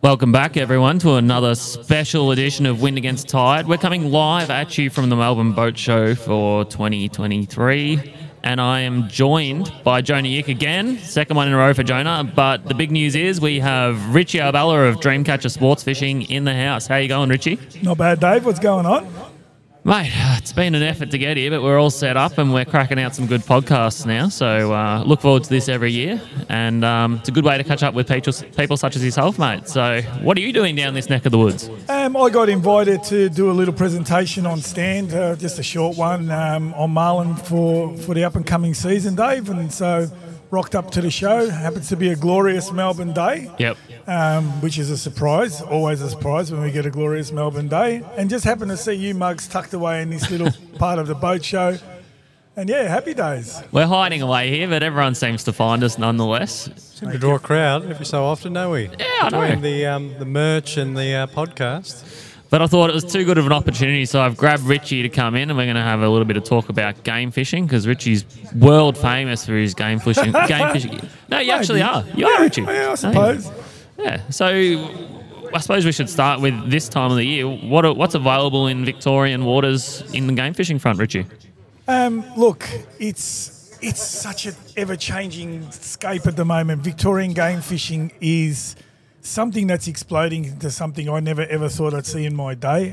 Welcome back, everyone, to another special edition of Wind Against Tide. We're coming live at you from the Melbourne Boat Show for 2023, and I am joined by Jonah Yick again, second one in a row for Jonah. But the big news is we have Richie Arbella of Dreamcatcher Sports Fishing in the house. How you going, Richie? Not bad, Dave. What's going on? Mate, it's been an effort to get here, but we're all set up and we're cracking out some good podcasts now. So look forward to this every year. And it's a good way to catch up with people such as yourself, mate. So what are you doing down this neck of the woods? I got invited to do a little presentation on stand, just a short one, on Marlin for the up-and-coming season, Dave. And so rocked up to the show. Happens to be a glorious Melbourne day. Yep. Which is a surprise, always a surprise when we get a glorious Melbourne day. And just happened to see you mugs tucked away in this little part of the boat show. And yeah, happy days. We're hiding away here, but everyone seems to find us nonetheless. Seem to draw a crowd every so often, don't we? Yeah, I know. Between the merch and the podcast. But I thought it was too good of an opportunity, so I've grabbed Richie to come in, and we're going to have a little bit of talk about game fishing, because Richie's world famous for his game fishing. No, you actually are. You are, Richie. Yeah, I suppose. Yeah. So I suppose we should start with this time of the year. What's available in Victorian waters in the game fishing front, Richie? Look, it's such an ever-changing scape at the moment. Victorian game fishing is something that's exploding into something I never ever thought I'd see in my day.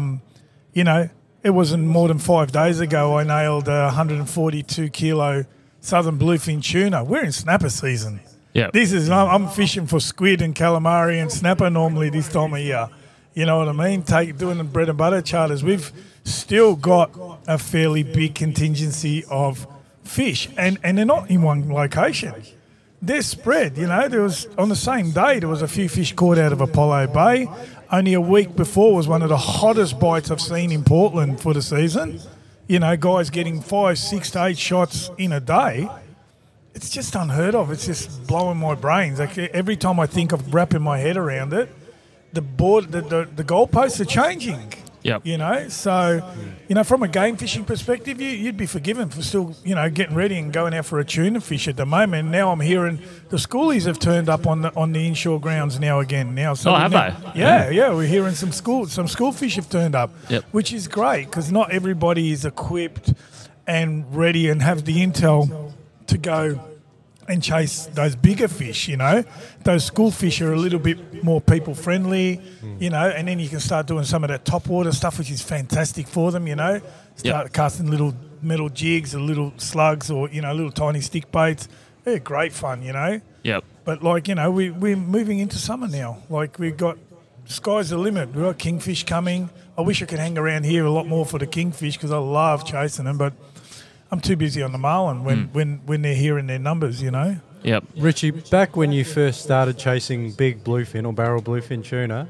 It wasn't more than 5 days ago I nailed a 142 kilo southern bluefin tuna. We're in snapper season. Yeah. I'm fishing for squid and calamari and snapper normally this time of year. You know what I mean? Doing the bread and butter charters. We've still got a fairly big contingency of fish, and they're not in one location. They're spread, There was, on the same day, there was a few fish caught out of Apollo Bay. Only a week before was one of the hottest bites I've seen in Portland for the season. Guys getting 5, 6 to 8 shots in a day. It's just unheard of. It's just blowing my brains. Like every time I think of wrapping my head around it, the goalposts are changing. Yep. So, from a game fishing perspective, you'd be forgiven for still, getting ready and going out for a tuna fish at the moment. Now I'm hearing the schoolies have turned up on the inshore grounds now again. So have they? Yeah. We're hearing some school fish have turned up, yep. Which is great because not everybody is equipped and ready and have the intel to go and chase those bigger fish, Those school fish are a little bit more people-friendly, and then you can start doing some of that topwater stuff, which is fantastic for them, Start casting little metal jigs or little slugs or, little tiny stick baits. They're great fun, Yep. But, we're moving into summer now. We've got sky's the limit. We've got kingfish coming. I wish I could hang around here a lot more for the kingfish because I love chasing them, but I'm too busy on the marlin when they're here in their numbers, Yep. Richie, back when you first started chasing big bluefin or barrel bluefin tuna,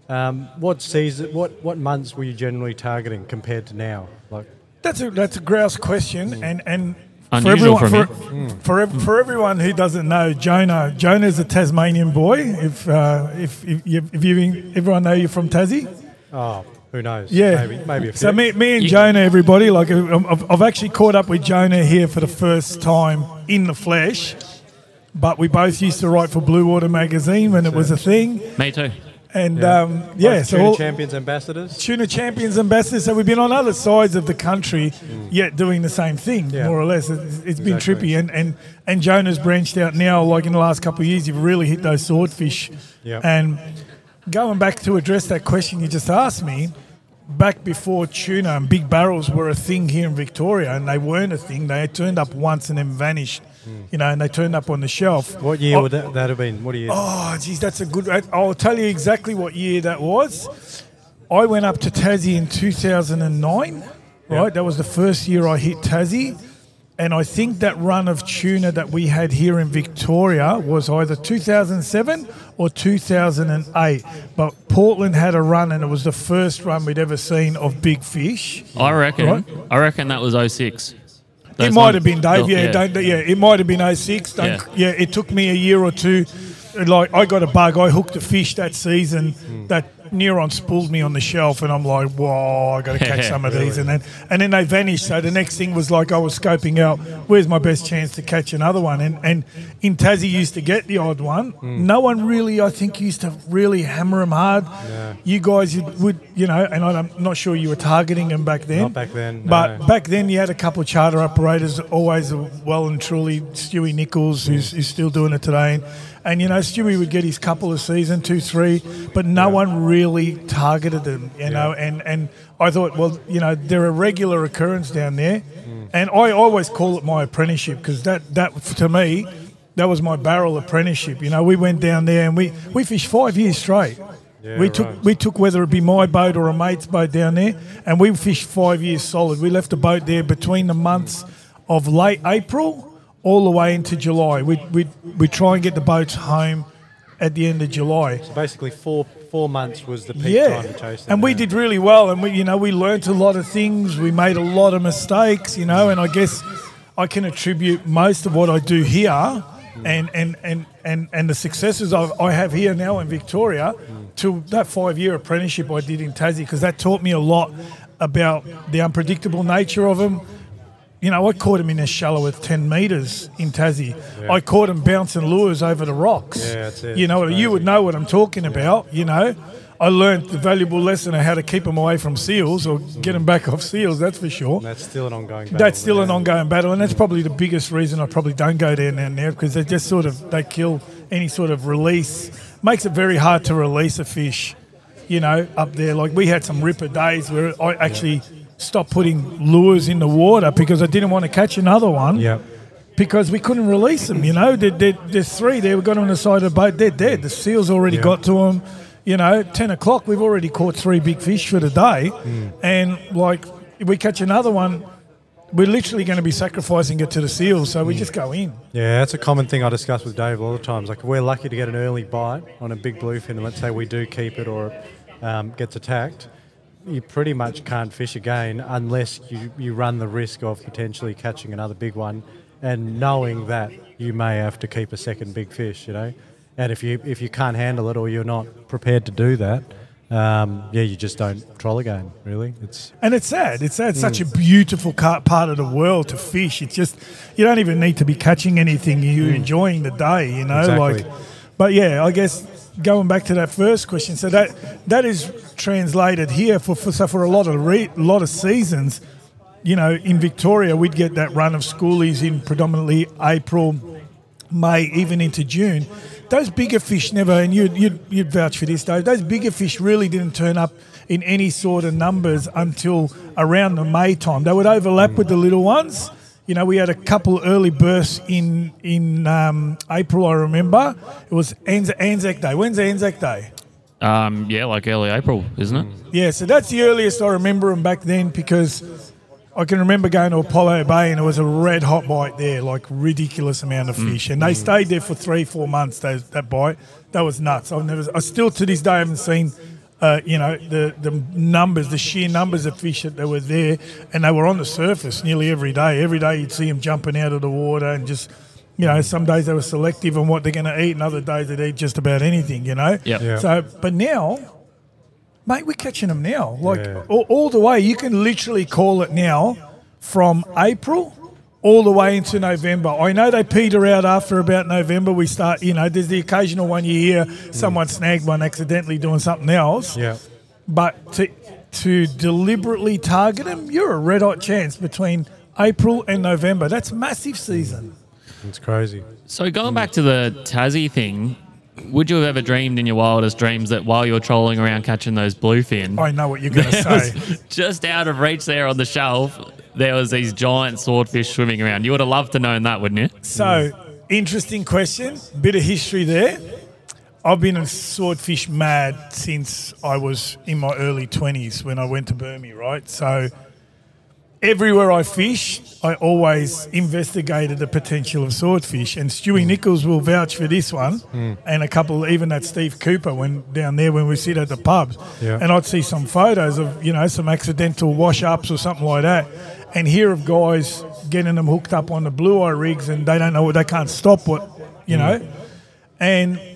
what months were you generally targeting compared to now? That's a grouse question, and unusual for everyone who doesn't know, Jonah's a Tasmanian boy. If everyone know you're from Tassie. Oh. Who knows? Yeah, maybe a few. So me and Jonah, everybody, I've actually caught up with Jonah here for the first time in the flesh, but we both used to write for Blue Water magazine when it was a thing. Me too. And Tuna Champions ambassadors. Tuna Champions ambassadors. So we've been on other sides of the country, yet doing the same thing, more or less. It's been trippy, and Jonah's branched out now. In the last couple of years, you've really hit those swordfish. Yep. And going back to address that question you just asked me, back before tuna and big barrels were a thing here in Victoria, and they weren't a thing. They had turned up once and then vanished, and they turned up on the shelf. What year would that have been? What year? Oh, geez, that's a good... I'll tell you exactly what year that was. I went up to Tassie in 2009, right? Yep. That was the first year I hit Tassie. And I think that run of tuna that we had here in Victoria was either 2007 or 2008. But Portland had a run, and it was the first run we'd ever seen of big fish. I reckon. Right? I reckon that was 06. It might have been, Dave. It might have been 06. It took me a year or two. I got a bug. I hooked a fish that season that neuron spooled me on the shelf, and I'm like, whoa, I got to catch some of these, and then they vanished. So the next thing was like I was scoping out where's my best chance to catch another one, and in Tassie used to get the odd one. No one really, I think, used to really hammer them hard. Yeah. You guys would, and I'm not sure you were targeting them back then. Not back then, But no. back then you had a couple of charter operators, always well and truly Stewie Nichols, who's still doing it today. And Stewie would get his couple of season, 2, 3, but no one really targeted them, know. And I thought, well, they're a regular occurrence down there. And I always call it my apprenticeship because that to me, that was my barrel apprenticeship. We went down there and we fished 5 years straight. Yeah, we took whether it be my boat or a mate's boat down there, and we fished 5 years solid. We left the boat there between the months of late April all the way into July. We try and get the boats home at the end of July. So basically, 4 months was the peak time to chase them. And we did really well, and we learnt a lot of things. We made a lot of mistakes, and I guess I can attribute most of what I do here and the successes I have here now in Victoria to that 5-year apprenticeship I did in Tassie, because that taught me a lot about the unpredictable nature of them. I caught him in a shallow at 10 metres in Tassie. Yeah. I caught him bouncing lures over the rocks. Yeah, that's it. You would know what I'm talking about, I learned the valuable lesson of how to keep them away from seals or get them back off seals, that's for sure. And that's still an ongoing battle. That's still an ongoing battle, and that's probably the biggest reason I probably don't go there now, because they just they kill any sort of release. Makes it very hard to release a fish, up there. Like we had some ripper days where I actually stopped putting lures in the water because I didn't want to catch another one. Yeah. Because we couldn't release them, There's 3 there. We got them on the side of the boat. They're dead. The seals already got to them. 10 o'clock, we've already caught 3 big fish for the day. And, if we catch another one, we're literally going to be sacrificing it to the seals. So we just go in. Yeah, that's a common thing I discuss with Dave a lot of times. Like, if we're lucky to get an early bite on a big bluefin, and let's say we do keep it or it gets attacked, you pretty much can't fish again unless you run the risk of potentially catching another big one and knowing that you may have to keep a second big fish, And if you can't handle it or you're not prepared to do that, you just don't troll again, really. And it's sad. It's sad. It's such a beautiful part of the world to fish. It's just, you don't even need to be catching anything. You're enjoying the day, Exactly. But yeah, I guess going back to that first question, so that is translated here for a lot of seasons. In Victoria, we'd get that run of schoolies in predominantly April, May, even into June. Those bigger fish never, and you'd vouch for this, Dave, those bigger fish really didn't turn up in any sort of numbers until around the May time. They would overlap with the little ones. We had a couple early bursts in April, I remember. It was Anzac Day. When's Anzac Day? Like early April, isn't it? Yeah, so that's the earliest I remember them back then, because I can remember going to Apollo Bay and it was a red hot bite there, like ridiculous amount of fish. And they stayed there for 3-4 months, that bite. That was nuts. I still to this day haven't seen, the numbers, the sheer numbers of fish that were there. And they were on the surface nearly every day. Every day you'd see them jumping out of the water and just, some days they were selective on what they're going to eat, and other days they'd eat just about anything, Yep. Yeah. So, but now, mate, we're catching them now. All the way. You can literally call it now from April all the way into November. I know they peter out after about November. We start, there's the occasional one you hear someone snagged one accidentally doing something else. Yeah. But to deliberately target them, you're a red hot chance between April and November. That's massive season. It's crazy. So going back to the Tassie thing, would you have ever dreamed in your wildest dreams that while you were trolling around catching those bluefin, I know what you're going to say. just out of reach there on the shelf, there was these giant swordfish swimming around? You would have loved to know that, wouldn't you? So, interesting question. Bit of history there. I've been a swordfish mad since I was in my early 20s when I went to Burmese, right? So, everywhere I fish, I always investigated the potential of swordfish. And Stewie Nichols will vouch for this one. And a couple, even that Steve Cooper, when down there when we sit at the pubs. Yeah. And I'd see some photos of, some accidental wash-ups or something like that. And hear of guys getting them hooked up on the blue eye rigs and they don't know, they can't stop what, And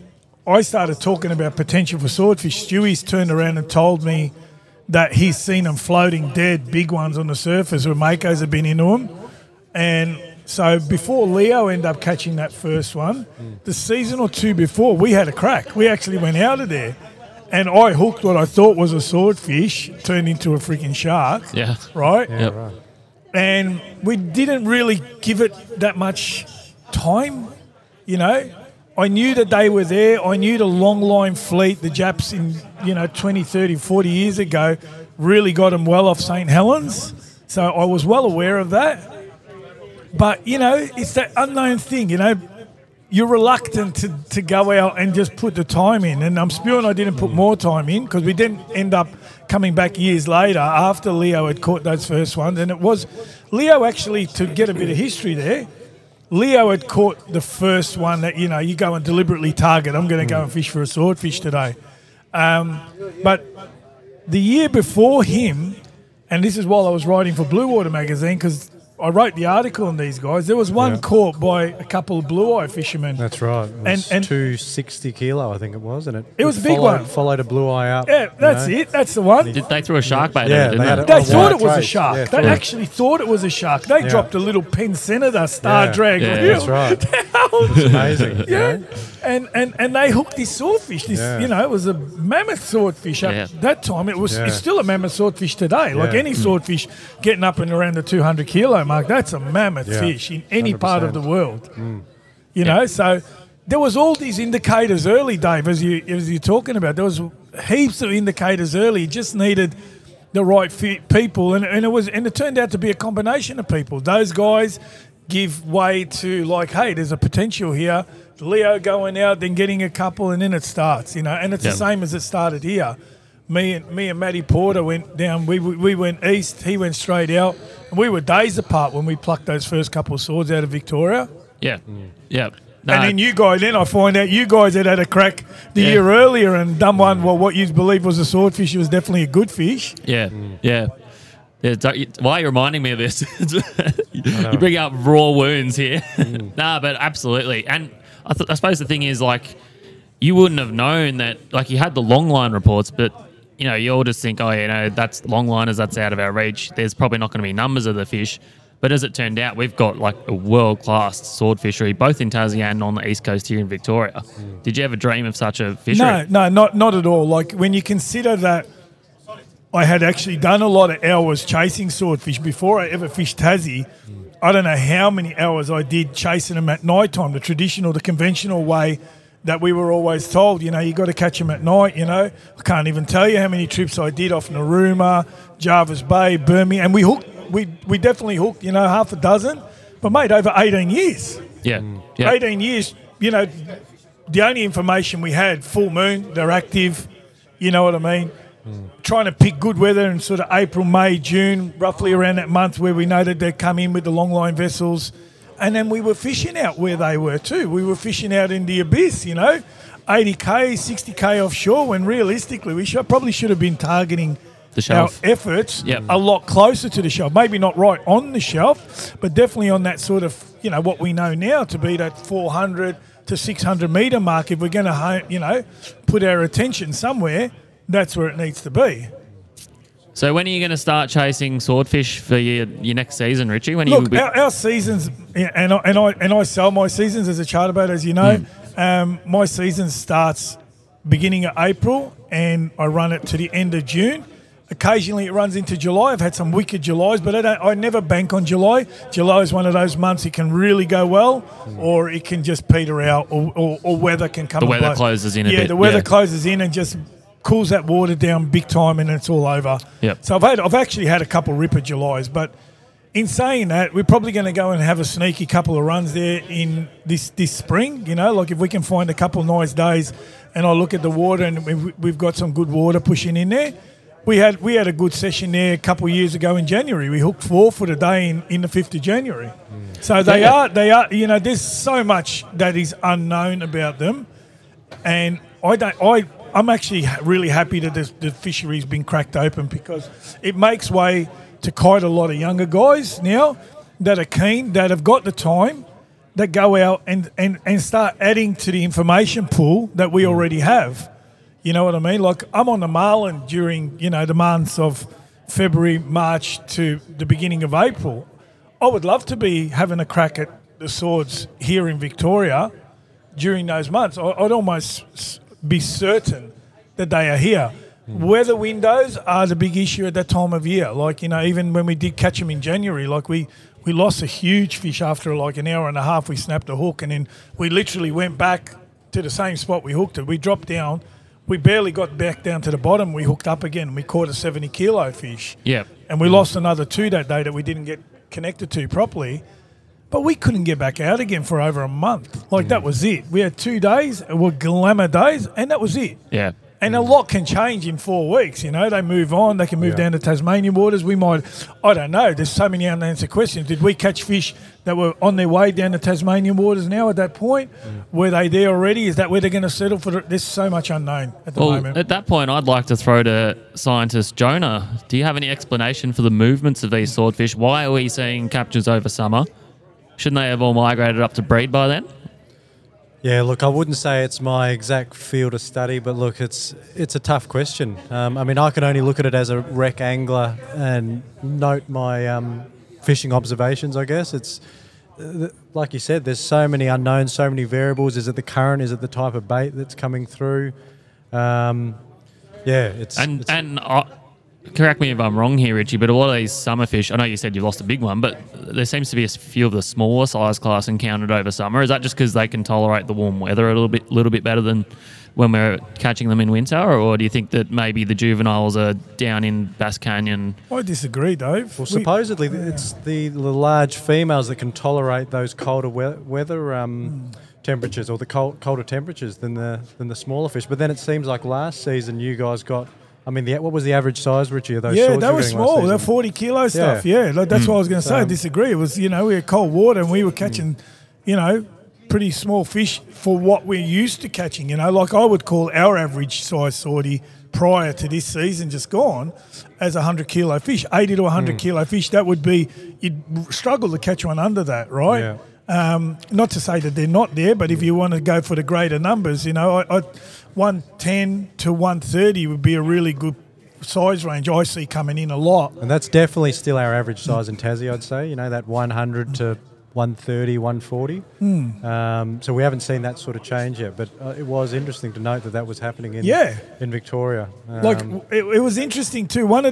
I started talking about potential for swordfish, Stewie's turned around and told me that he's seen them floating dead, big ones on the surface, where Makos have been into them. And so before Leo ended up catching that first one, the season or two before, we had a crack. We actually went out of there. And I hooked what I thought was a swordfish, turned into a freaking shark. Yeah. Right? Yeah, Yep. right. And we didn't really give it that much time, you know. I knew that they were there. I knew the long line fleet, the Japs in, 20, 30, 40 years ago, really got them well off St. Helens. So I was well aware of that. But, it's that unknown thing, You're reluctant to go out and just put the time in. And I'm spewing I didn't put more time in because we didn't end up coming back years later after Leo had caught those first ones. And it was Leo actually, to get a bit of history there, Leo had caught the first one that, you go and deliberately target. I'm going to go and fish for a swordfish today. But the year before him, and this is while I was writing for Blue Water magazine, because I wrote the article on these guys, there was one caught by a couple of blue eye fishermen. That's right. It was And 260 kilo, I think it was, and It was a big one. Followed a blue eye up. Yeah, that's it. That's the one. Did they throw a shark bait Yeah, at it, they had didn't it. they? They thought it was a trace. shark. Yeah, They yeah. actually thought it was a shark. They dropped a little Penn Senator star Yeah. drag Yeah, reel. That's right. It's It's amazing. you Yeah, know? and they hooked this swordfish. This, Yeah. it was a mammoth swordfish at Yeah. that time. It was. Yeah. It's still a mammoth swordfish today. Like Yeah. any swordfish getting up and around the 200 kilo mark, that's a mammoth Yeah. fish in any part of the 100%. world. You know, so there was all these indicators early, Dave, as you're talking about. There was heaps of indicators early. You just needed the right people, and it turned out to be a combination of people. Those guys give way to like, hey, there's a potential here. Leo going out, then getting a couple, and then it starts. And it's the same as it started here. Me and Matty Porter went down. We went east. He went straight out, and we were days apart when we plucked those first couple of swords out of Victoria. Yeah. Yeah. No, And then I find out you guys had a crack the year earlier and done one. Well, what you believe was a swordfish, it was definitely a good fish. yeah. Yeah. Why are you reminding me of this? You bring up raw wounds here. Nah, but absolutely. And I suppose the thing is, like, you wouldn't have known that, like, you had the long line reports, but, you all just think, that's long liners, that's out of our reach. There's probably not going to be numbers of the fish. But as it turned out, we've got, like, a world-class sword fishery, both in Tassie and on the east coast here in Victoria. Did you ever dream of such a fishery? No, not at all. Like, when you consider that I had actually done a lot of hours chasing swordfish before I ever fished Tassie. I don't know how many hours I did chasing them at night time, the conventional way that we were always told, you got to catch them at night, I can't even tell you how many trips I did off Narooma, Jarvis Bay, Birmingham, and we definitely hooked, half a dozen, but mate, over 18 years. Yeah. Yeah. 18 years, the only information we had, full moon, they're active, you know what I mean? Trying to pick good weather in sort of April, May, June, roughly around that month where we know that they come in with the long line vessels. And then we were fishing out where they were too. We were fishing out in the abyss, 80K, 60K offshore, when realistically we probably should have been targeting The shelf. our efforts Yep. a lot closer to the shelf. Maybe not right on the shelf, but definitely on that sort of, what we know now to be that 400 to 600 metre mark. If we're going to, put our attention somewhere, that's where it needs to be. So when are you going to start chasing swordfish for your next season, Richie? When are Look, you? our seasons, and I sell my seasons as a charter boat, as you know. My season starts beginning of April, and I run it to the end of June. Occasionally it runs into July. I've had some wicked Julys, but I never bank on July. July is one of those months it can really go well, or it can just peter out, or weather can come. The and weather blow. closes in a bit. Yeah, the weather yeah. closes in and just cools that water down big time, and it's all over. Yep. So I've actually had a couple ripper Julys, but in saying that, we're probably going to go and have a sneaky couple of runs there in this spring. Like if we can find a couple of nice days, and I look at the water and we've got some good water pushing in there. We had a good session there a couple of years ago in January. We hooked 4 foot a day in the 5th of January. So they are. There's so much that is unknown about them, and I'm actually really happy that the fishery's been cracked open, because it makes way to quite a lot of younger guys now that are keen, that have got the time, that go out and start adding to the information pool that we already have. You know what I mean? Like, I'm on the marlin during, the months of February, March to the beginning of April. I would love to be having a crack at the swords here in Victoria during those months. I'd almost be certain that they are here. Weather windows are the big issue at that time of year. Like, even when we did catch them in January, like we lost a huge fish after like an hour and a half. We snapped a hook and then we literally went back to the same spot we hooked it. We dropped down. We barely got back down to the bottom. We hooked up again and we caught a 70-kilo fish. Yeah. And we lost another 2 that day that we didn't get connected to properly. But we couldn't get back out again for over a month. Like, that was it. We had 2 days, it were glamour days, and that was it. Yeah. And a lot can change in 4 weeks, They move on. They can move down to Tasmanian waters. We might, I don't know. There's so many unanswered questions. Did we catch fish that were on their way down to Tasmanian waters now at that point? Were they there already? Is that where they're going to settle for? There's so much unknown at the moment. At that point, I'd like to throw to scientist Jonah. Do you have any explanation for the movements of these swordfish? Why are we seeing captures over summer? Shouldn't they have all migrated up to breed by then? Yeah, look, I wouldn't say it's my exact field of study, but look, it's a tough question. I can only look at it as a rec angler and note my fishing observations, I guess. It's like you said, there's so many unknowns, so many variables. Is it the current? Is it the type of bait that's coming through? Correct me if I'm wrong here, Richie, but a lot of these summer fish, I know you said you've lost a big one, but there seems to be a few of the smaller size class encountered over summer. Is that just because they can tolerate the warm weather a little bit better than when we're catching them in winter, or do you think that maybe the juveniles are down in Bass Canyon? I disagree, Dave. Well, supposedly it's the large females that can tolerate those colder weather temperatures, or the colder temperatures than the smaller fish. But then it seems like last season you guys got. What was the average size, Richie, of those swords? Yeah, they were small. They're 40-kilo stuff. Yeah, that's what I was going to say. I disagree. It was, we had cold water and we were catching, pretty small fish for what we're used to catching. Like I would call our average size swordie prior to this season just gone as 100-kilo fish, 80 to 100-kilo fish. That would be, you'd struggle to catch one under that, right? Yeah. Not to say that they're not there, but if you want to go for the greater numbers, 110 to 130 would be a really good size range I see coming in a lot. And that's definitely still our average size in Tassie, I'd say, that 100 to 130, 140. So we haven't seen that sort of change yet, but it was interesting to note that was happening in Victoria. It was interesting too. On a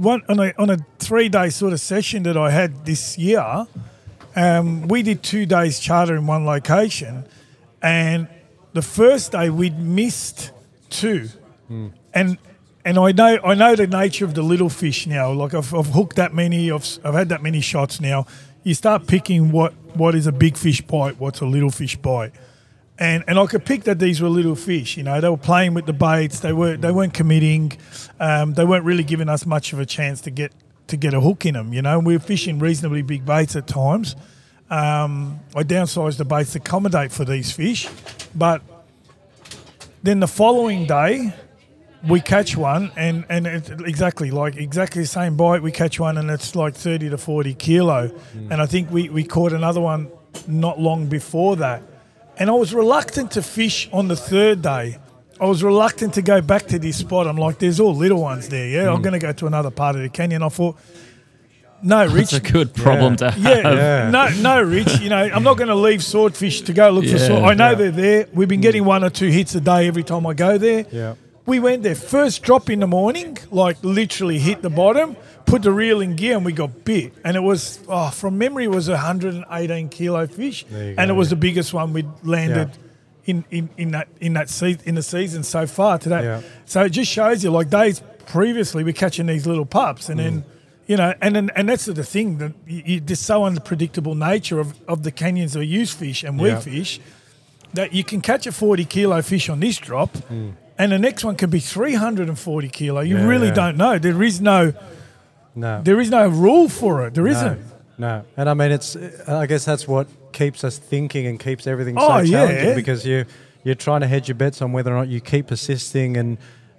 3-day sort of session that I had this year, we did 2 days charter in one location, and the first day we'd missed 2, and I know the nature of the little fish now. Like I've hooked that many, I've had that many shots now. You start picking what is a big fish bite, what's a little fish bite, and I could pick that these were little fish. They were playing with the baits. They weren't committing. They weren't really giving us much of a chance to get a hook in them. We were fishing reasonably big baits at times. I downsized the baits to accommodate for these fish, but then the following day we catch one and it's exactly the same bite. We catch one and it's like 30 to 40 kilo, and I think we caught another one not long before that. And I was reluctant to fish on the 3rd day. I was reluctant to go back to this spot. I'm like, there's all little ones there. Yeah, I'm going to go to another part of the canyon. I thought, no, Rich. That's a good problem to have. No, Rich. I'm not going to leave swordfish to go look for sword. I know they're there. We've been getting 1 or 2 hits a day every time I go there. Yeah. We went there. First drop in the morning, like literally hit the bottom, put the reel in gear, and we got bit. And it was, from memory, it was a 118-kilo fish, and it was the biggest one we'd landed in the season so far today. Yeah. So it just shows you, like days previously, we're catching these little pups, and then. And that's the thing, that there's so unpredictable nature of the canyons that use fish and we fish, that you can catch a 40-kilo fish on this drop, and the next one can be 340 kilo. You really don't know. There is no rule for it. There isn't. No, and I guess that's what keeps us thinking and keeps everything so challenging, because you're trying to hedge your bets on whether or not you keep persisting and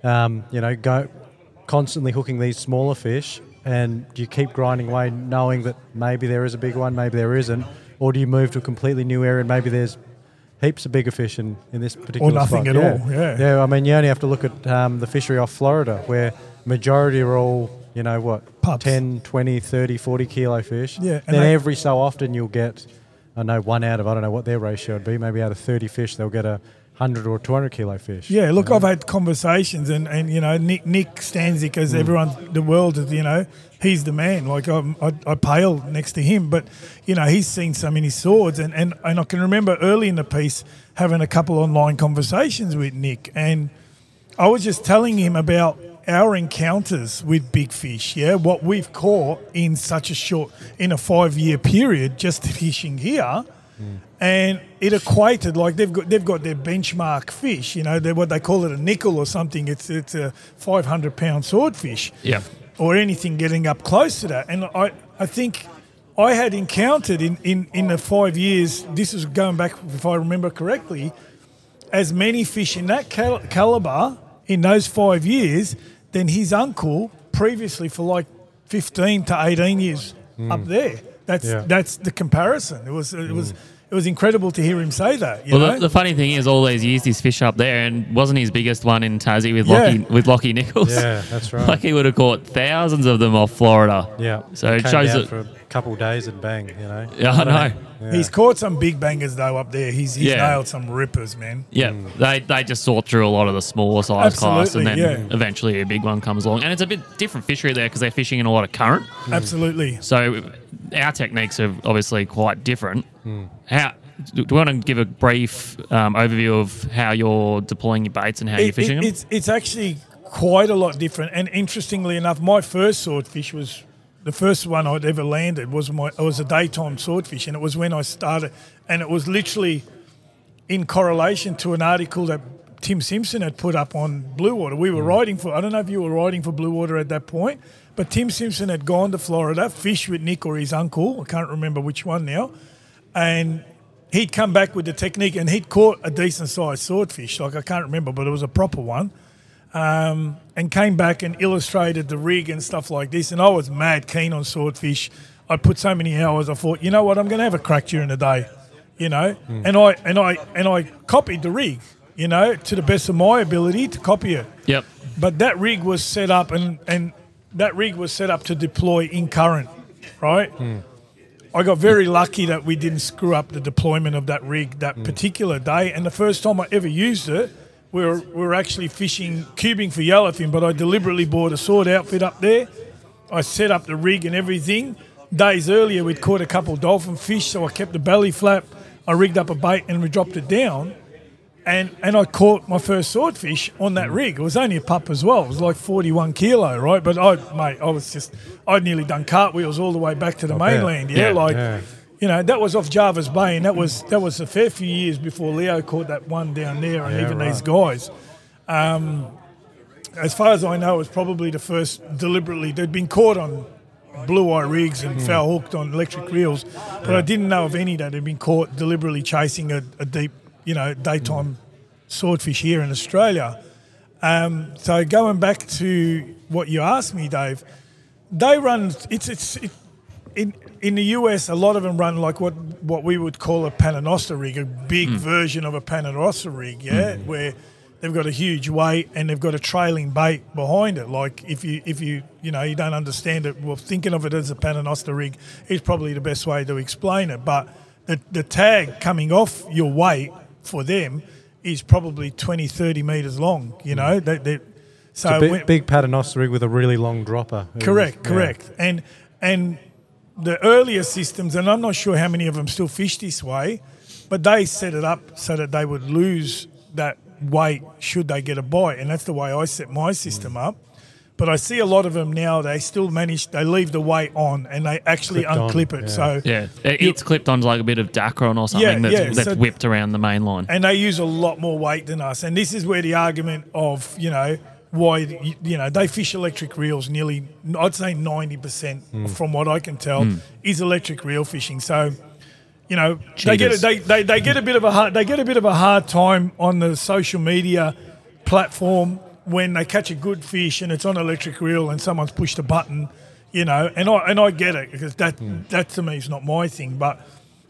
go constantly hooking these smaller fish. And you keep grinding away, knowing that maybe there is a big one, maybe there isn't. or do you move to a completely new area and maybe there's heaps of bigger fish in this particular Or nothing spot? at all, yeah. Yeah, I mean, you only have to look at the fishery off Florida, where majority are all, Pups. 10, 20, 30, 40 kilo fish. Yeah, and Then they- every so often you'll get, I don't know what their ratio would be, maybe out of 30 fish they'll get a 100 or 200 kilo fish. Yeah, look, I've had conversations, and Nick Stanzik, as everyone, the world, he's the man. Like, I pale next to him, but, he's seen so many swords, and I can remember early in the piece having a couple online conversations with Nick, and I was just telling him about our encounters with big fish, what we've caught in a 5-year period, just fishing here. And it equated, like they've got their benchmark fish, they're what they call it, a nickel or something. It's a 500-pound swordfish, or anything getting up close to that. And I think I had encountered in the 5 years, this is going back, if I remember correctly, as many fish in that calibre in those 5 years than his uncle previously for like 15 to 18 years up there. That's the comparison. It was incredible to hear him say that. You know? The funny thing is, all these years he's fished up there, and wasn't his biggest one in Tassie with Lockie Nichols? Yeah, that's right. Like, he would have caught thousands of them off Florida. Yeah. So it Came shows down that. for a couple of days and bang, Yeah, I know. Yeah. He's caught some big bangers though up there. He's nailed some rippers, man. Yeah, they just sort through a lot of the smaller size class, and then Absolutely, eventually a big one comes along. And it's a bit different fishery there because they're fishing in a lot of current. Absolutely. So our techniques are obviously quite different. How do you want to give a brief overview of how you're deploying your baits and how you're fishing them? It's actually quite a lot different. And interestingly enough, my first swordfish was the first one I'd ever landed was a daytime swordfish, and it was when I started, and it was literally in correlation to an article that Tim Simpson had put up on Blue Water. We were riding for, I don't know if you were riding for Blue Water at that point, but Tim Simpson had gone to Florida, fished with Nick or his uncle, I can't remember which one now, and he'd come back with the technique, and he'd caught a decent sized swordfish, like I can't remember, but it was a proper one. And came back and illustrated the rig and stuff like this. And I was mad keen on swordfish. I put so many hours. I thought, you know what, I'm going to have a crack during the day, And I copied the rig, to the best of my ability to copy it. Yep. But that rig was set up, and that rig was set up to deploy in current, right? I got very lucky that we didn't screw up the deployment of that rig that particular day. And the first time I ever used it, we were actually cubing for yellowfin, but I deliberately bought a sword outfit up there. I set up the rig and everything. Days earlier, we'd caught a couple dolphin fish, so I kept the belly flap. I rigged up a bait and we dropped it down. And I caught my first swordfish on that rig. It was only a pup as well. It was like 41 kilo, right? But I'd nearly done cartwheels all the way back to the mainland. That was off Jarvis Bay, and that was a fair few years before Leo caught that one down there, and these guys. As far as I know, it was probably the first deliberately. They'd been caught on blue eye rigs and foul hooked on electric reels, but I didn't know of any that had been caught deliberately chasing a deep, daytime swordfish here in Australia. So going back to what you asked me, Dave, they run. In the US, a lot of them run like what we would call a Paternoster rig, a big version of a Paternoster rig, where they've got a huge weight and they've got a trailing bait behind it. Like if you don't understand it, well, thinking of it as a Paternoster rig is probably the best way to explain it. But the tag coming off your weight for them is probably 20, 30 metres long, So big Paternoster rig with a really long dropper. Correct. And the earlier systems, and I'm not sure how many of them still fish this way, but they set it up so that they would lose that weight should they get a bite, and that's the way I set my system up. But I see a lot of them now, they still they leave the weight on and they actually unclip it. So it's clipped on like a bit of Dacron or something that's whipped around the main line. And they use a lot more weight than us. And this is where the argument of, why, they fish electric reels nearly, I'd say 90% from what I can tell is electric reel fishing. So, they get a bit of a hard time on the social media platform when they catch a good fish and it's on electric reel and someone's pushed a button, and I get it because that to me is not my thing. But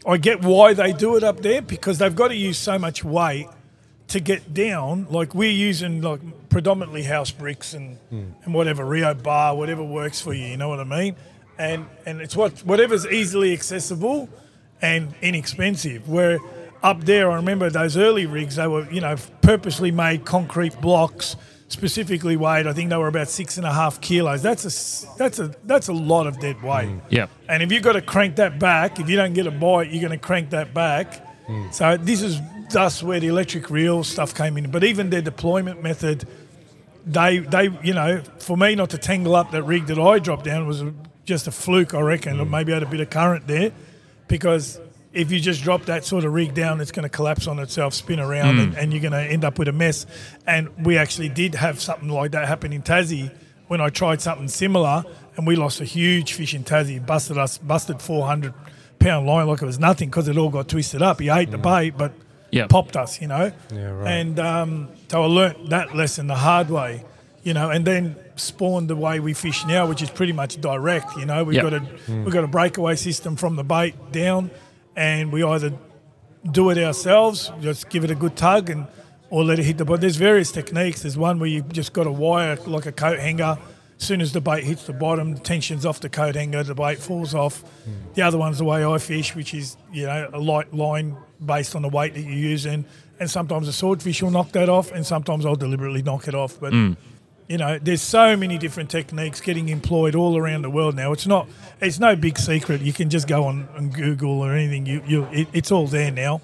I get why they do it up there, because they've got to use so much weight to get down. Like we're using like predominantly house bricks and whatever, Rio bar, whatever works for you, you know what I mean? And it's whatever's easily accessible and inexpensive. Where up there, I remember those early rigs, they were, purposely made concrete blocks, specifically weighed. I think they were about 6.5 kilos. That's a lot of dead weight. Yep. And if you've got to crank that back, if you don't get a bite, you're going to crank that back. So this is thus where the electric reel stuff came in. But even their deployment method, they for me not to tangle up that rig that I dropped down was just a fluke, I reckon. Or maybe I had a bit of current there, because if you just drop that sort of rig down, it's going to collapse on itself, spin around, and you're going to end up with a mess. And we actually did have something like that happen in Tassie when I tried something similar, and we lost a huge fish in Tassie. Busted 400-pound line like it was nothing, because it all got twisted up. He ate the bait, but popped us, Yeah, right. And so I learnt that lesson the hard way, and then spawned the way we fish now, which is pretty much direct. We've got a breakaway system from the bait down, and we either do it ourselves, just give it a good tug, or let it hit the bottom. There's various techniques. There's one where you've just got a wire like a coat hanger. As soon as the bait hits the bottom, the tension's off the coat hanger, the bait falls off. The other one's the way I fish, which is a light line based on the weight that you're using. And sometimes a swordfish will knock that off, and sometimes I'll deliberately knock it off. But there's so many different techniques getting employed all around the world now. It's no big secret. You can just go on Google or anything. It's all there now.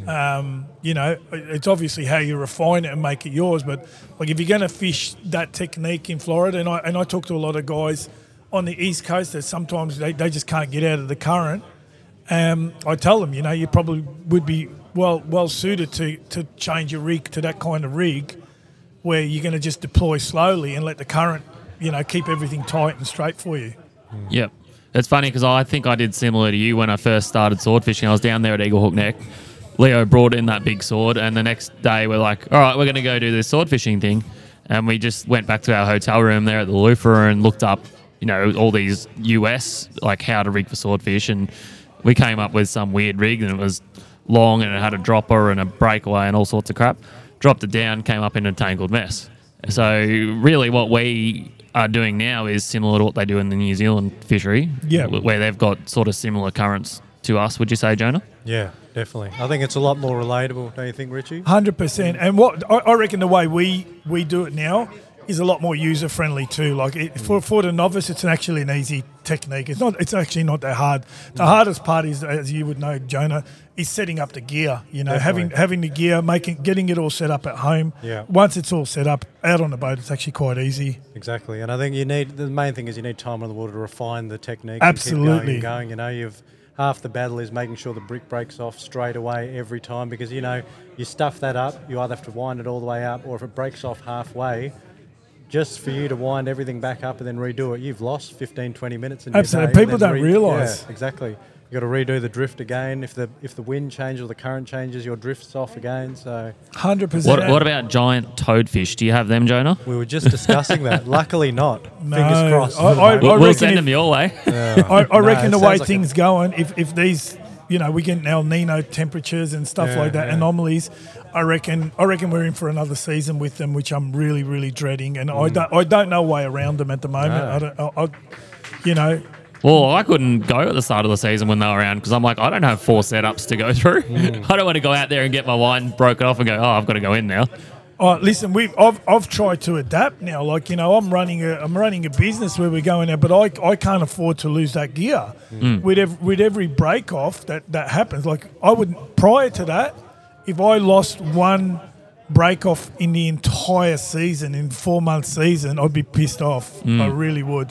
It's obviously how you refine it and make it yours. But like if you're going to fish that technique in Florida, and I talk to a lot of guys on the East Coast that sometimes they just can't get out of the current. I tell them, you probably would be well suited to change your rig to that kind of rig, where you're going to just deploy slowly and let the current, keep everything tight and straight for you. Yep. It's funny because I think I did similar to you when I first started sword fishing. I was down there at Eagle Hook Neck. Leo brought in that big sword, and the next day we're like, all right, we're going to go do this sword fishing thing. And we just went back to our hotel room there at the Loofah and looked up, all these US, like how to rig for swordfish. And we came up with some weird rig, and it was long and it had a dropper and a breakaway and all sorts of crap. Dropped it down, came up in a tangled mess. So really what we are doing now is similar to what they do in the New Zealand fishery, where they've got sort of similar currents to us, would you say, Jonah? Yeah, definitely. I think it's a lot more relatable, don't you think, Richie? 100%. And what I reckon the way we do it now is a lot more user friendly too. Like for the novice, it's actually an easy technique. It's actually not that hard. The hardest part is, as you would know, Jonah, is setting up the gear. Having the gear, getting it all set up at home. Yeah. Once it's all set up out on the boat, it's actually quite easy. Exactly. And I think the main thing is you need time on the water to refine the technique. Absolutely. And keep going and going. Half the battle is making sure the brick breaks off straight away every time, because you stuff that up, you either have to wind it all the way up, or if it breaks off halfway, just for you to wind everything back up and then redo it, you've lost 15, 20 minutes in your day. Absolutely. People don't realise. Yeah, exactly. You've got to redo the drift again. If the wind changes or the current changes, your drift's off again. So 100%. What about giant toadfish? Do you have them, Jonah? we were just discussing that. Luckily not. No, Fingers crossed. We'll send them your way. I reckon the way sounds like things going, if these, we get El Nino temperatures and stuff like that, anomalies, I reckon we're in for another season with them, which I'm really, really dreading. And I don't know a way around them at the moment. No. Well, I couldn't go at the start of the season when they were around because I'm like, I don't have 4 setups to go through. I don't want to go out there and get my line broken off and go, I've got to go in now. Oh, listen, I've tried to adapt now. Like, I'm running a business where we're going out, but I can't afford to lose that gear. With every break off that happens. Like, prior to that, if I lost one break off in the entire season, in 4-month season, I'd be pissed off. I really would.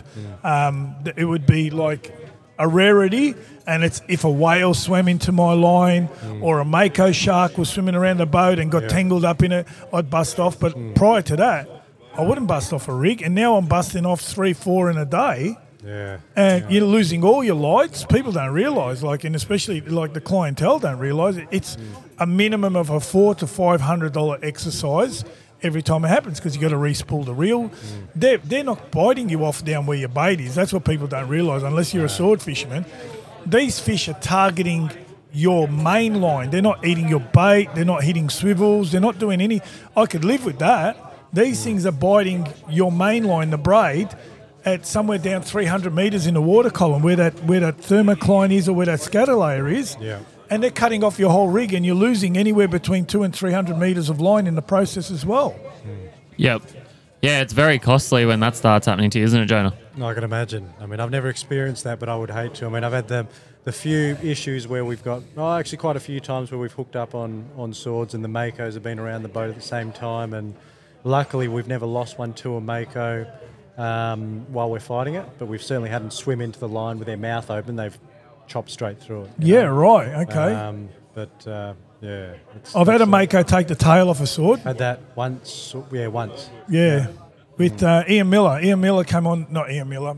It would be like a rarity, and it's if a whale swam into my line or a mako shark was swimming around the boat and got tangled up in it, I'd bust off. But prior to that, I wouldn't bust off a rig, and now I'm busting off 3-4 in a day. Yeah. And you're losing all your lights. People don't realise, and especially the clientele don't realise it. It's a minimum of a $400 to $500 exercise every time it happens, because you got to re-spool the reel. They're not biting you off down where your bait is. That's what people don't realise, unless you're a sword fisherman. These fish are targeting your main line. They're not eating your bait. They're not hitting swivels. They're not doing any. I could live with that. These things are biting your main line, the braid, at somewhere down 300 metres in the water column where that thermocline is or where that scatter layer is. Yeah. And they're cutting off your whole rig, and you're losing anywhere between 200 and 300 metres of line in the process as well. Yep. Yeah, it's very costly when that starts happening to you, isn't it, Jonah? I can imagine. I mean, I've never experienced that, but I would hate to. I mean, I've had the few issues where we've got, actually quite a few times where we've hooked up on swords and the Makos have been around the boat at the same time, and luckily we've never lost one to a Mako while we're fighting it, but we've certainly had them swim into the line with their mouth open. They've chopped straight through it. Yeah, right, okay. Yeah. I've had a Mako take the tail off a sword. Had that once. Yeah, once. Yeah, with Ian Miller. Ian Miller came on, not Ian Miller.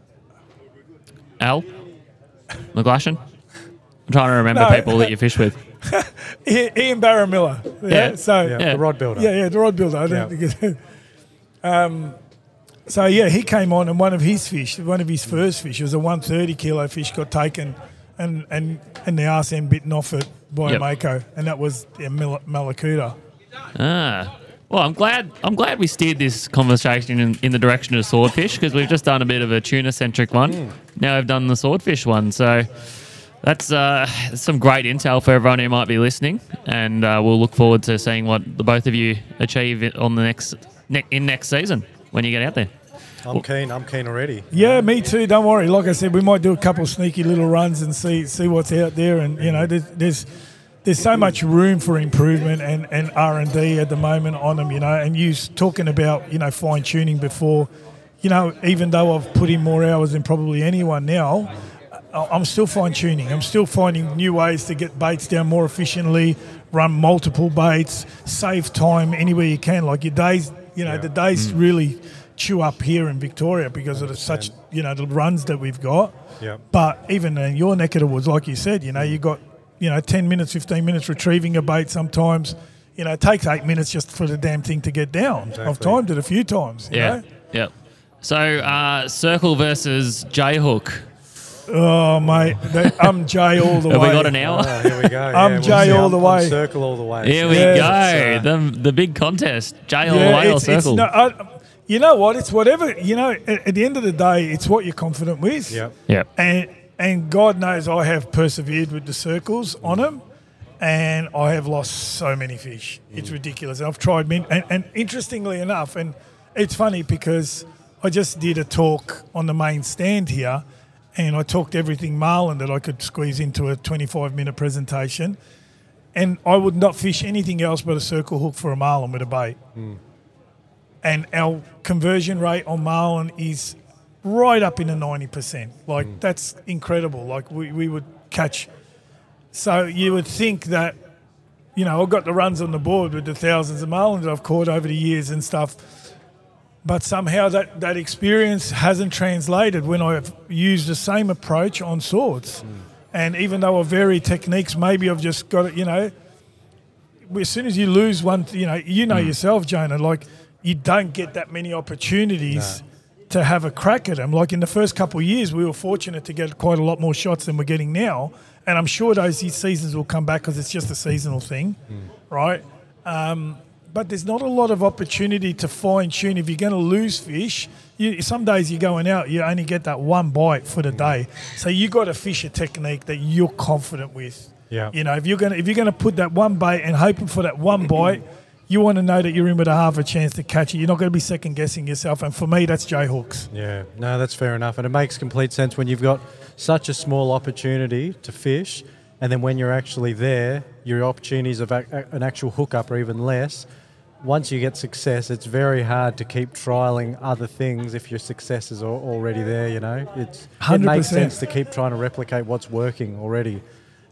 Al? McGlashan? I'm trying to remember people that you fish with. Ian Barra Miller. Yeah. So, The rod builder. Yeah, the rod builder. I don't think so, he came on, and one of his first fish, was a 130 kilo fish, got taken and the arse end bitten off it by a Mako, and that was Malakuta. Well, I'm glad we steered this conversation in the direction of swordfish, because we've just done a bit of a tuna-centric one. Now we've done the swordfish one, so that's some great intel for everyone who might be listening, and we'll look forward to seeing what the both of you achieve on the next season when you get out there. I'm keen already. Yeah, me too. Don't worry. Like I said, we might do a couple of sneaky little runs and see what's out there. And there's so much room for improvement and R&D at the moment on them. And you talking about fine tuning before. Even though I've put in more hours than probably anyone now, I'm still fine tuning. I'm still finding new ways to get baits down more efficiently, run multiple baits, save time anywhere you can. Like your days, the days really chew up here in Victoria because of the runs that we've got. Yeah. But even in your neck of the woods, like you said, you got 10 minutes, 15 minutes retrieving a bait sometimes. It takes 8 minutes just for the damn thing to get down. Exactly. I've timed it a few times. You know? Yep. So, circle versus J-hook. Oh, mate, I'm Jay all the way. Have we got an hour? Oh, here we go. I'm Jay all the way. Circle all the way. Here we go. The big contest. Jay all the way or circle? You know what? It's whatever. At the end of the day, it's what you're confident with. Yep. And God knows I have persevered with the circles on them, and I have lost so many fish. It's ridiculous. I've tried and interestingly enough, and it's funny because I just did a talk on the main stand here, and I talked everything marlin that I could squeeze into a 25-minute presentation, and I would not fish anything else but a circle hook for a marlin with a bait. And our conversion rate on marlin is right up in the 90%. Like, that's incredible. Like, we would catch. So you would think that, I've got the runs on the board with the thousands of marlins I've caught over the years and stuff. But somehow that experience hasn't translated when I've used the same approach on swords. And even though I vary techniques, maybe I've just got it, as soon as you lose one, yourself, Jonah, like, you don't get that many opportunities to have a crack at them. Like in the first couple of years, we were fortunate to get quite a lot more shots than we're getting now. And I'm sure these seasons will come back because it's just a seasonal thing, right? But there's not a lot of opportunity to fine-tune. If you're going to lose fish, some days you're going out, you only get that one bite for the day. So you got to fish a technique that you're confident with. Yeah. If you're going to put that one bait and hoping for that one bite, you want to know that you're in with a half a chance to catch it. You're not going to be second-guessing yourself. And for me, that's J-hooks. Yeah, no, that's fair enough. And it makes complete sense when you've got such a small opportunity to fish, and then when you're actually there, your opportunities of an actual hookup are even less. Once you get success, it's very hard to keep trialling other things if your success is already there, It 100%. Makes sense to keep trying to replicate what's working already.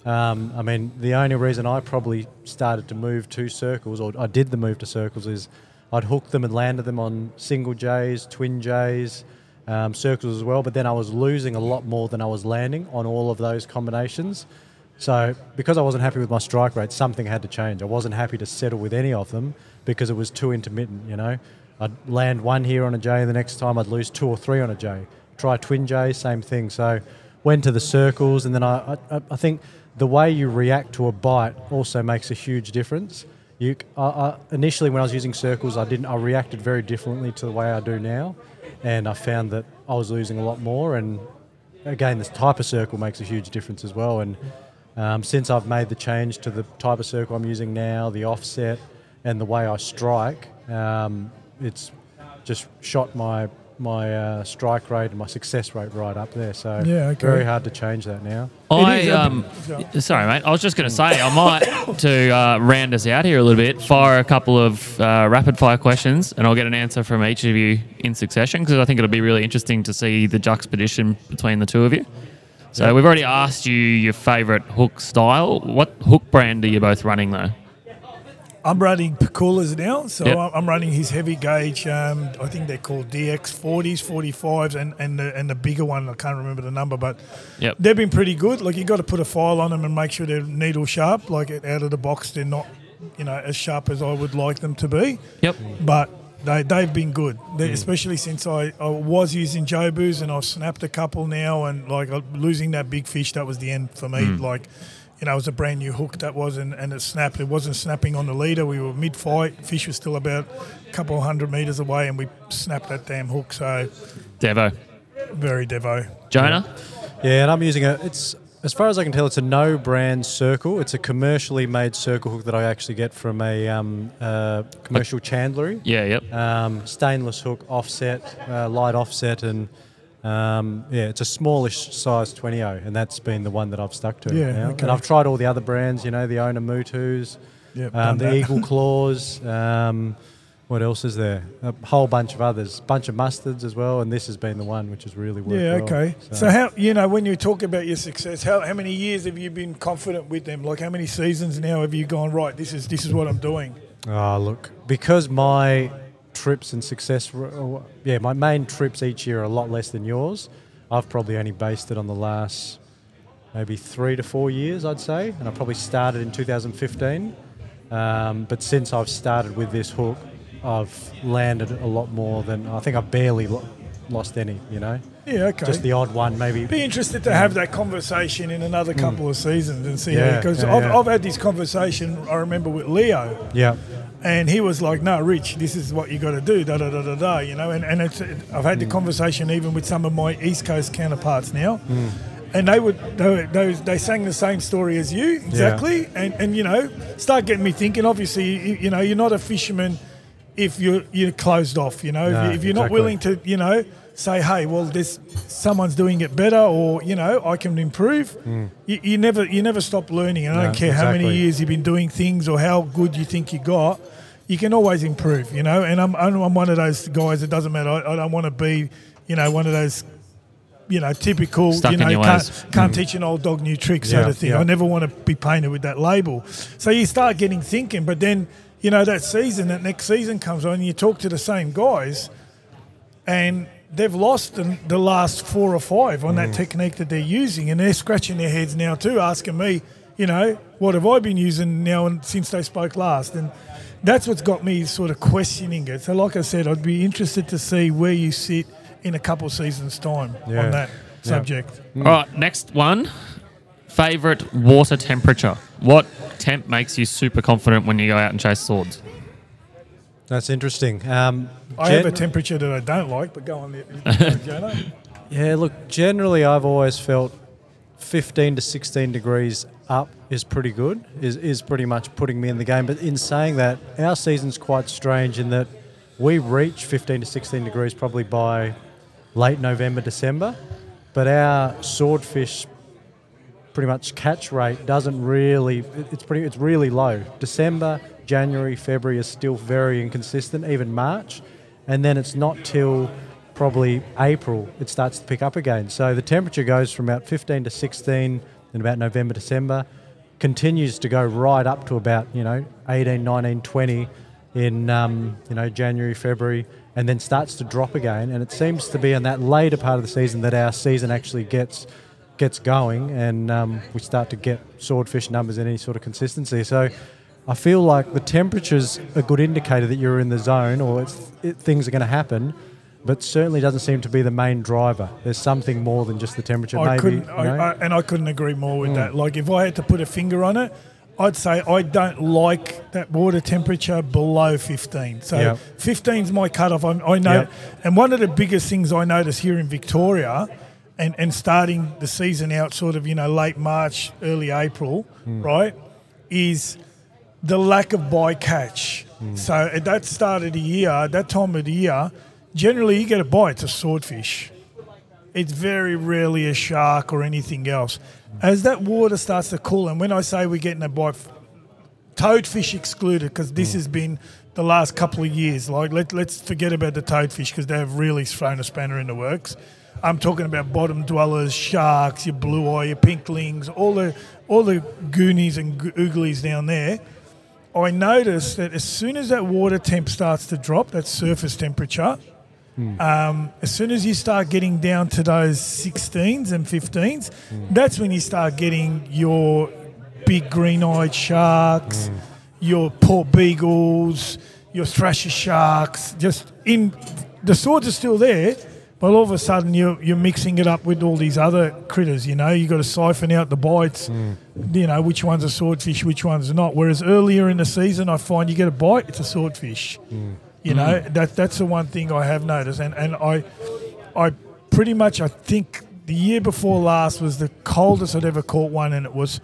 The only reason I probably started to move to circles, or I did the move to circles, is I'd hooked them and landed them on single J's, twin J's, circles as well, but then I was losing a lot more than I was landing on all of those combinations. So because I wasn't happy with my strike rate, something had to change. I wasn't happy to settle with any of them because it was too intermittent, I'd land one here on a J, and the next time I'd lose 2 or 3 on a J. Try twin J, same thing. So went to the circles, and then I think the way you react to a bite also makes a huge difference. Initially, when I was using circles, I reacted very differently to the way I do now, and I found that I was losing a lot more. And again, this type of circle makes a huge difference as well. And since I've made the change to the type of circle I'm using now, the offset, and the way I strike, it's just shot my strike rate and my success rate right up there. So very hard to change that now. Sorry, mate. I was just going to say, I might, to round us out here a little bit, fire a couple of rapid-fire questions, and I'll get an answer from each of you in succession, because I think it'll be really interesting to see the juxtaposition between the two of you. So we've already asked you your favourite hook style. What hook brand are you both running, though? I'm running Pakulas now, so I'm running his heavy gauge. I think they're called DX40s, 45s, and the bigger one. I can't remember the number, but they've been pretty good. Like, you got to put a file on them and make sure they're needle sharp. Like, out of the box, they're not, as sharp as I would like them to be. Yep. But they've been good, especially since I was using Jobu's, and I've snapped a couple now, and like losing that big fish, that was the end for me. Like, it was a brand new hook that was, and it snapped. It wasn't snapping on the leader. We were mid-fight. Fish was still about a couple 100 metres away, and we snapped that damn hook. So, Devo. Very Devo. Jonah? Yeah, and I'm using it's as far as I can tell, it's a no-brand circle. It's a commercially made circle hook that I actually get from a commercial chandlery. Yeah, yep. Stainless hook, offset, light offset, and it's a smallish size 20-0, and that's been the one that I've stuck to. Yeah, now. okay. And I've tried all the other brands, the Onamutus, the Eagle Claws. What else is there? A whole bunch of others, bunch of mustards as well, and this has been the one which has really worked well. Okay. So how, when you talk about your success, how many years have you been confident with them? Like, how many seasons now have you gone, right, this is what I'm doing? Oh, look, because my trips and success, my main trips each year are a lot less than yours. I've probably only based it on the last maybe 3 to 4 years, I'd say, and I probably started in 2015. But since I've started with this hook, I've landed a lot more than, I think I've barely lost any, Yeah, okay. Just the odd one, maybe. Be interested to have that conversation in another couple of seasons and see how, because I've had this conversation, I remember, with Leo. Yeah. And he was like, "No, Rich, this is what you got to do." And I've had the conversation even with some of my East Coast counterparts now, and they sang the same story as you exactly, and start getting me thinking. Obviously, you're not a fisherman if you're closed off. No, if you're not willing to, say, "Hey, well, someone's doing it better," or I can improve. You never stop learning, and I don't care how many years you've been doing things or how good you think you got. You can always improve, And I'm one of those guys. It doesn't matter. I don't want to be, one of those, typical, Stuck in your ways. Can't teach an old dog new tricks sort of thing. I never want to be painted with that label. So you start getting thinking, but then that next season comes on, and you talk to the same guys, and they've lost the last 4 or 5 on that technique that they're using, and they're scratching their heads now too, asking me, what have I been using now and since they spoke last? And that's what's got me sort of questioning it. So like I said, I'd be interested to see where you sit in a couple seasons' time on that subject. All right, next one. Favourite water temperature. What temp makes you super confident when you go out and chase swords? That's interesting. I have a temperature that I don't like, but go on, Jonah. Yeah, look, generally I've always felt 15 to 16 degrees up is pretty good, is pretty much putting me in the game. But in saying that, our season's quite strange in that we reach 15 to 16 degrees probably by late November, December, but our swordfish pretty much catch rate doesn't really, it's really low. December, January, February is still very inconsistent, even March, and then it's not till probably April it starts to pick up again. So the temperature goes from about 15 to 16 in about November, December, continues to go right up to about 18, 19, 20 in January, February, and then starts to drop again. And it seems to be in that later part of the season that our season actually gets going, and we start to get swordfish numbers in any sort of consistency. So I feel like the temperature's a good indicator that you're in the zone or things are going to happen. but certainly doesn't seem to be the main driver. There's something more than just the temperature. I maybe, couldn't agree more with that. Like, if I had to put a finger on it, I'd say I don't like that water temperature below 15. So 15 is my cutoff. I know, and one of the biggest things I notice here in Victoria, and starting the season out sort of, late March, early April, right, is the lack of bycatch. So at that start of the year, that time of the year, generally you get a bite, it's a swordfish. It's very rarely a shark or anything else. As that water starts to cool, and when I say we're getting a bite, toadfish excluded, because this has been the last couple of years. Like, let's forget about the toadfish because they have really thrown a spanner in the works. I'm talking about bottom dwellers, sharks, your blue eye, your pinklings, all the goonies and ooglies down there. I noticed that as soon as that water temp starts to drop, that surface temperature, as soon as you start getting down to those 16s and 15s, that's when you start getting your big green-eyed sharks, your port beagles, your thrasher sharks. Just in the swords are still there, but all of a sudden you're mixing it up with all these other critters. You got to siphon out the bites. Which one's a swordfish, which one's not. Whereas earlier in the season, I find you get a bite, it's a swordfish. That's the one thing I have noticed, and I pretty much, I think the year before last was the coldest I'd ever caught one, and it was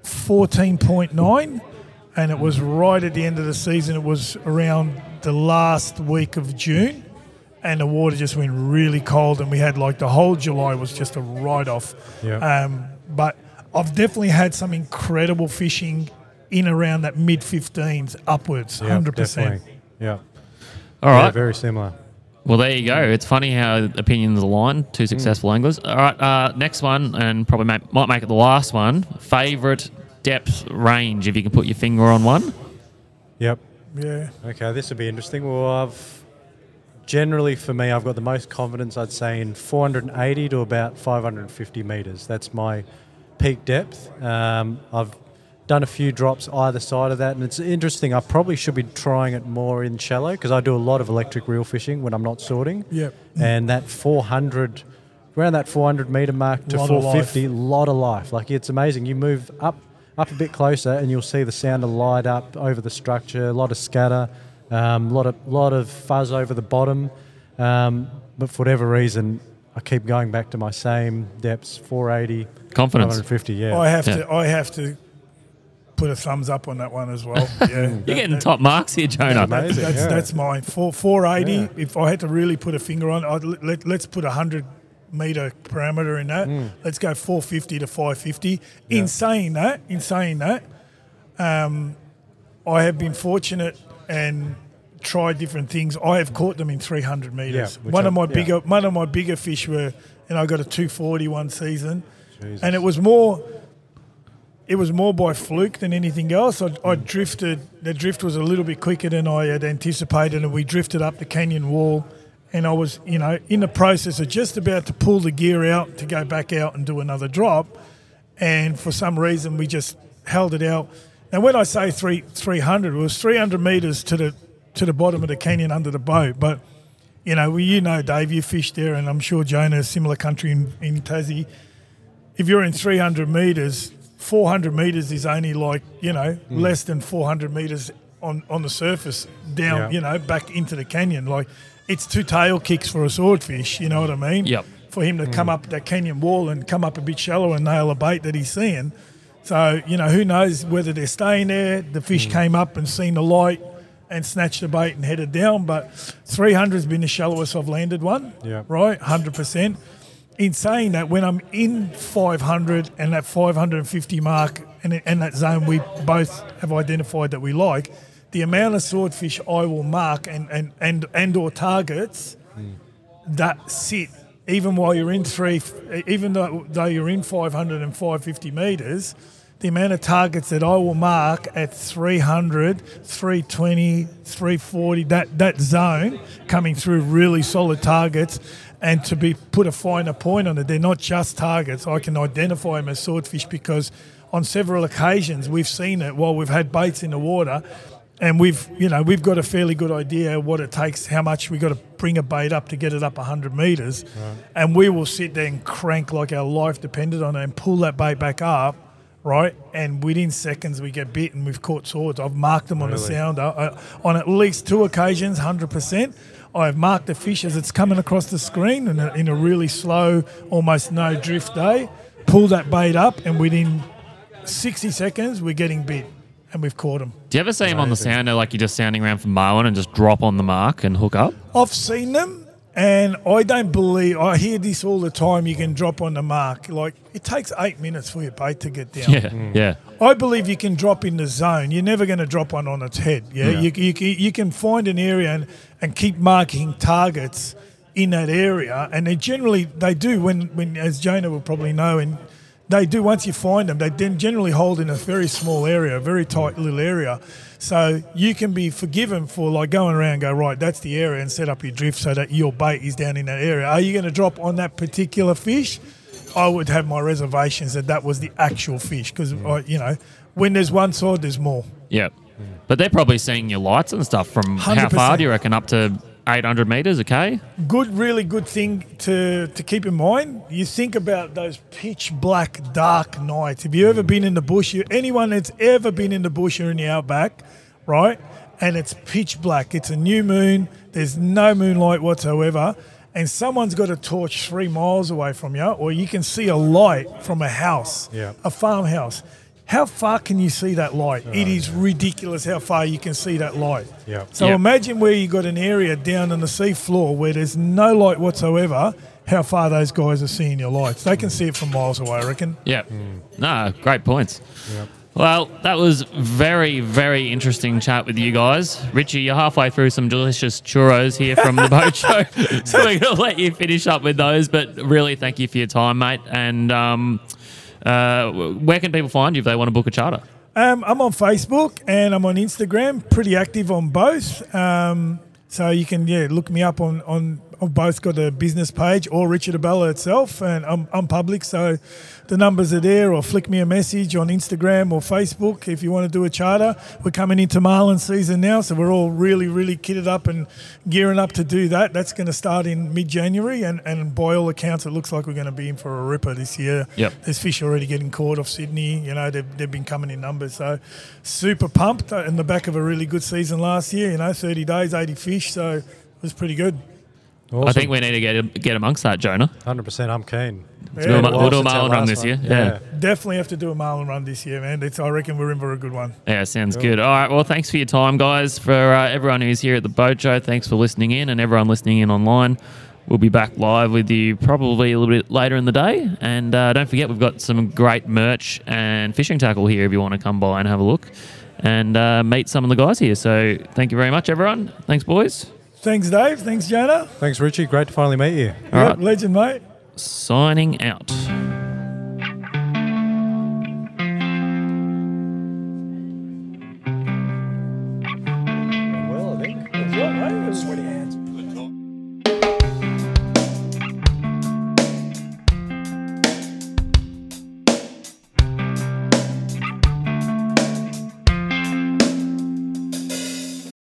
14.9, and it was right at the end of the season. It was around the last week of June, and the water just went really cold, and we had like the whole July was just a write-off. But I've definitely had some incredible fishing in around that mid-15s upwards, 100%. Definitely. Yeah. All right. Yeah, very similar. Well, there you go. It's funny how opinions align. Two successful anglers. All right, next one, and probably might make it the last one. Favourite depth range, if you can put your finger on one. Yep. Yeah. Okay, this would be interesting. Well, generally for me, I've got the most confidence, I'd say, in 480 to about 550 metres. That's my peak depth. I've done a few drops either side of that, and it's interesting. I probably should be trying it more in shallow because I do a lot of electric reel fishing when I'm not sorting. Yep. And that 400, around that 400 metre mark to 450, lot of life. Like, it's amazing. You move up a bit closer and you'll see the sounder light up over the structure, a lot of scatter, lot of fuzz over the bottom. But for whatever reason, I keep going back to my same depths, 480, Confidence. 550, yeah. I have to put a thumbs up on that one as well. Yeah, You're getting top marks here, Jonah. Amazing, that's mine. 480. If I had to really put a finger on, let's put 100 metre parameter in that. Let's go 450 to 550. In saying that, I have been fortunate and tried different things. I have caught them in 300 metres. One of my bigger fish were, and I got a 240 one season. Jesus. And it was more by fluke than anything else. I drifted. The drift was a little bit quicker than I had anticipated, and we drifted up the canyon wall. And I was, in the process of just about to pull the gear out to go back out and do another drop. And for some reason, we just held it out. And when I say 300, it was 300 metres to the bottom of the canyon under the boat. But, Dave, you fished there, and I'm sure Jonah, a similar country in Tassie. If you're in 300 metres, 400 metres is only less than 400 metres on the surface down, back into the canyon. Like, it's two tail kicks for a swordfish, you know what I mean? Yep. For him to come up that canyon wall and come up a bit shallow and nail a bait that he's seeing. So, who knows whether they're staying there. The fish came up and seen the light and snatched the bait and headed down. But 300 has been the shallowest I've landed one, right? 100%. In saying that, when I'm in 500 and that 550 mark and that zone we both have identified that we like, the amount of swordfish I will mark and or targets that sit, even while you're in even though you're in 500 and 550 metres, the amount of targets that I will mark at 300, 320, 340, that zone coming through really solid targets. And to put a finer point on it, they're not just targets. I can identify them as swordfish because on several occasions we've seen it while we've had baits in the water. And we've got a fairly good idea what it takes, how much we got to bring a bait up to get it up 100 metres. Right. And we will sit there and crank like our life depended on it and pull that bait back up, right? And within seconds we get bit and we've caught swords. I've marked them on a sounder on at least 2 occasions, 100%. I've marked the fish as it's coming across the screen in a really slow, almost no drift day. Pull that bait up and within 60 seconds we're getting bit. And we've caught them. Do you ever see them on the sounder like you're just sounding around for marlin and just drop on the mark and hook up? I've seen them, and I don't believe... I hear this all the time, you can drop on the mark. Like, it takes 8 minutes for your bait to get down. Yeah, yeah. I believe you can drop in the zone. You're never going to drop one on its head. Yeah, You can find an area and keep marking targets in that area, and they do when as Jonah will probably know, and they do, once you find them, they then generally hold in a very small area, a very tight little area. So you can be forgiven for like going around and go, right, that's the area, and set up your drift so that your bait is down in that area. Are you going to drop on that particular fish? I would have my reservations that was the actual fish because, when there's one side, there's more. Yeah. But they're probably seeing your lights and stuff from 100%. How far do you reckon? Up to 800 metres, okay? Really good thing to keep in mind. You think about those pitch black, dark nights. Have you ever been in the bush? Anyone that's ever been in the bush or in the outback, right? And it's pitch black. It's a new moon. There's no moonlight whatsoever. And someone's got a torch 3 miles away from you, or you can see a light from a house, a farmhouse. How far can you see that light? It is ridiculous how far you can see that light. So imagine where you got an area down on the sea floor where there's no light whatsoever, how far those guys are seeing your lights. They can see it from miles away, I reckon. Yeah. No, great points. Yep. Well, that was very, very interesting chat with you guys. Richie, you're halfway through some delicious churros here from the boat show, so we're going to let you finish up with those. But really, thank you for your time, mate. And where can people find you if they want to book a charter? I'm on Facebook and I'm on Instagram, pretty active on both. So you can look me up on I've both got a business page or Richard Abella itself, and I'm public, so the numbers are there, or flick me a message on Instagram or Facebook if you want to do a charter. We're coming into marlin season now, so we're all really, really kitted up and gearing up to do that. That's going to start in mid-January, and by all accounts, it looks like we're going to be in for a ripper this year. Yep. There's fish already getting caught off Sydney. They've been coming in numbers, so super pumped in the back of a really good season last year. 30 days, 80 fish, so it was pretty good. Awesome. I think we need to get amongst that, Jonah. 100%, I'm keen. We'll do a marlin run this year. Yeah. Definitely have to do a marlin run this year, man. I reckon we're in for a good one. Yeah, sounds good. All right, well, thanks for your time, guys. For everyone who's here at the boat show, thanks for listening in, and everyone listening in online. We'll be back live with you probably a little bit later in the day. And don't forget, we've got some great merch and fishing tackle here if you want to come by and have a look and meet some of the guys here. So thank you very much, everyone. Thanks, boys. Thanks, Dave. Thanks, Jonah. Thanks, Richie. Great to finally meet you. All right. Legend, mate. Signing out. Well, I think. That's right, mate.